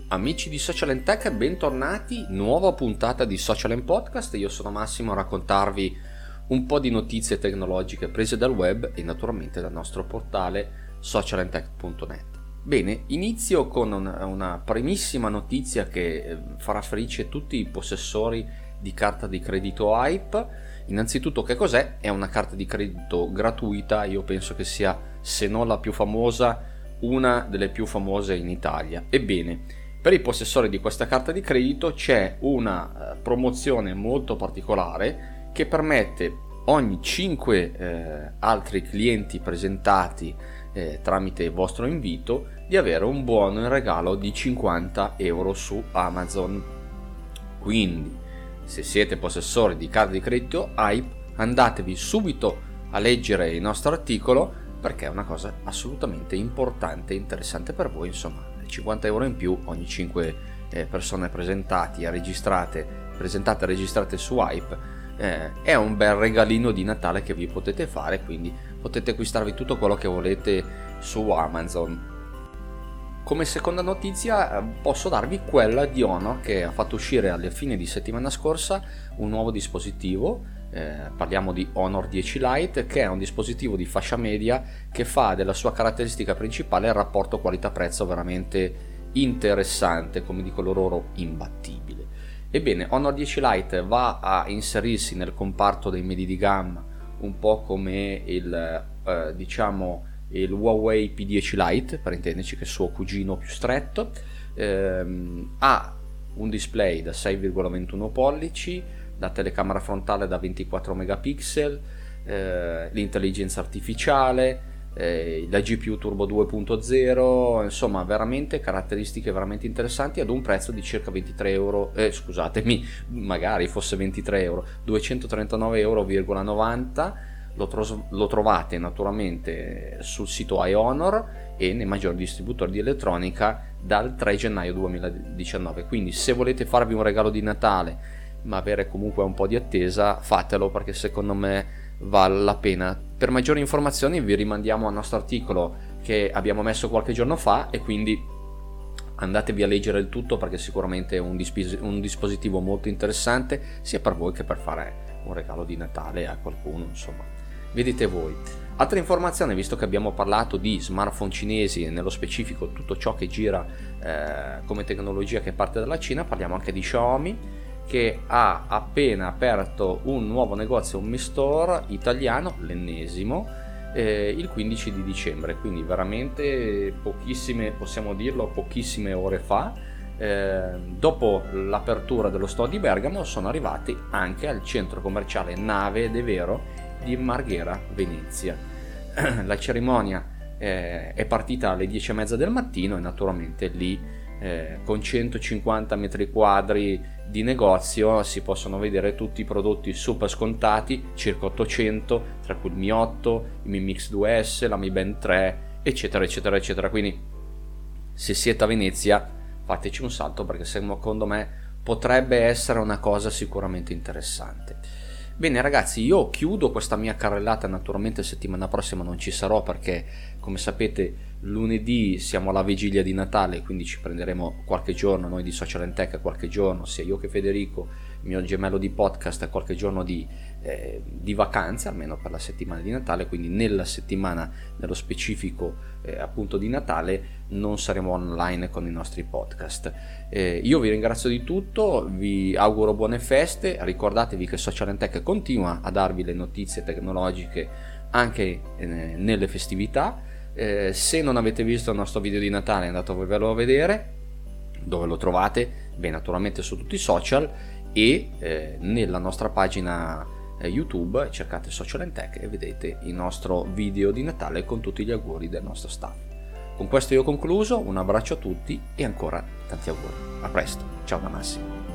Amici di Social & Tech, bentornati, nuova puntata di Social & Podcast. Io sono Massimo a raccontarvi un po' di notizie tecnologiche prese dal web e naturalmente dal nostro portale socialandtech.net. Bene, inizio con una primissima notizia che farà felice tutti i possessori di carta di credito Hype. Innanzitutto, che cos'è? È una carta di credito gratuita, io penso che sia, se non la più famosa, una delle più famose in Italia. Ebbene, per i possessori di questa carta di credito c'è una promozione molto particolare che permette ogni 5 altri clienti presentati tramite il vostro invito di avere un buono in regalo di 50 euro su Amazon. Quindi, se siete possessori di carta di credito Hype, andatevi subito a leggere il nostro articolo, perché è una cosa assolutamente importante e interessante per voi. Insomma, 50 euro in più ogni 5 persone presentate e registrate su Hype è un bel regalino di Natale che vi potete fare, quindi potete acquistarvi tutto quello che volete su Amazon. Come seconda notizia posso darvi quella di Honor, che ha fatto uscire alla fine di settimana scorsa un nuovo dispositivo. Parliamo di Honor 10 Lite, che è un dispositivo di fascia media che fa della sua caratteristica principale il rapporto qualità-prezzo veramente interessante, come dicono loro imbattibile. Ebbene, Honor 10 Lite va a inserirsi nel comparto dei medi di gamma, un po' come il Huawei P10 Lite, per intenderci, che è il suo cugino più stretto. Ha un display da 6,21 pollici, la telecamera frontale da 24 megapixel, l'intelligenza artificiale, la GPU Turbo 2.0, insomma veramente caratteristiche veramente interessanti ad un prezzo di circa 23 euro, magari fosse 23 euro, 239,90 euro. Lo trovate naturalmente sul sito iHonor e nei maggiori distributori di elettronica dal 3 gennaio 2019. Quindi, se volete farvi un regalo di Natale ma avere comunque un po' di attesa, fatelo, perché secondo me vale la pena. Per maggiori informazioni vi rimandiamo al nostro articolo che abbiamo messo qualche giorno fa, e quindi andatevi a leggere il tutto, perché sicuramente è un dispositivo molto interessante sia per voi che per fare un regalo di Natale a qualcuno, insomma, vedete voi. Altra informazione, visto che abbiamo parlato di smartphone cinesi e nello specifico tutto ciò che gira come tecnologia che parte dalla Cina, parliamo anche di Xiaomi, che ha appena aperto un nuovo negozio, un Mi Store italiano, l'ennesimo, il 15 di dicembre, quindi veramente possiamo dirlo, pochissime ore fa. Dopo l'apertura dello store di Bergamo sono arrivati anche al centro commerciale Nave de Vero di Marghera, Venezia. La cerimonia è partita alle 10:30 del mattino e naturalmente lì con 150 metri quadri di negozio si possono vedere tutti i prodotti super scontati, circa 800, tra cui il Mi 8, il Mi Mix 2S, la Mi Band 3, eccetera eccetera eccetera. Quindi, se siete a Venezia, fateci un salto, perché secondo me potrebbe essere una cosa sicuramente interessante. Bene ragazzi, io chiudo questa mia carrellata. Naturalmente settimana prossima non ci sarò, perché come sapete lunedì siamo alla vigilia di Natale, quindi ci prenderemo qualche giorno noi di Social & Tech, qualche giorno sia io che Federico, il mio gemello di podcast, qualche giorno di vacanza, almeno per la settimana di Natale. Quindi nella settimana nello specifico appunto di Natale non saremo online con i nostri podcast. Io vi ringrazio di tutto, vi auguro buone feste, ricordatevi che Social & Tech continua a darvi le notizie tecnologiche anche nelle festività. Se non avete visto il nostro video di Natale, andatevelo a vedere. Dove lo trovate? Beh, naturalmente su tutti i social e nella nostra pagina YouTube cercate Social & Tech e vedete il nostro video di Natale con tutti gli auguri del nostro staff. Con questo io ho concluso, un abbraccio a tutti e ancora tanti auguri. A presto, ciao da Massimo.